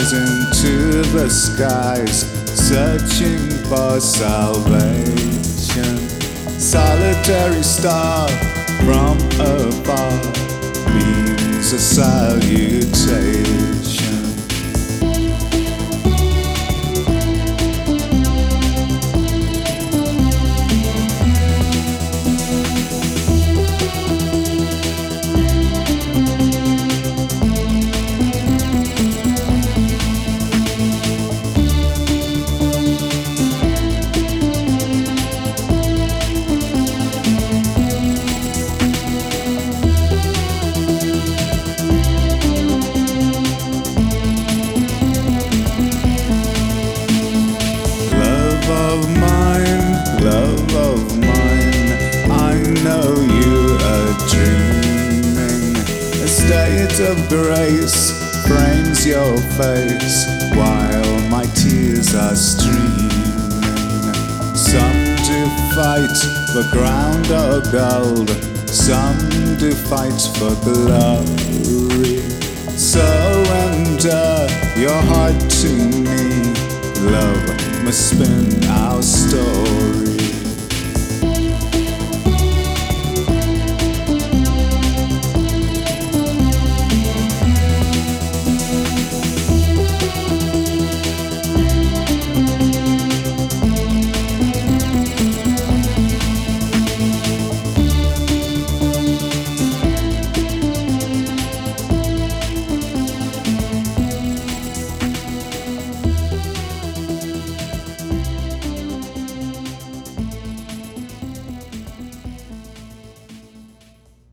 rise into the skies, searching for salvation. Solitary star from afar beams a salutation. Love of mine, I know you are dreaming. A state of grace frames your face while my tears are streaming. Some do fight for ground or gold, some do fight for glory. Surrender your heart to me, love must spin our story.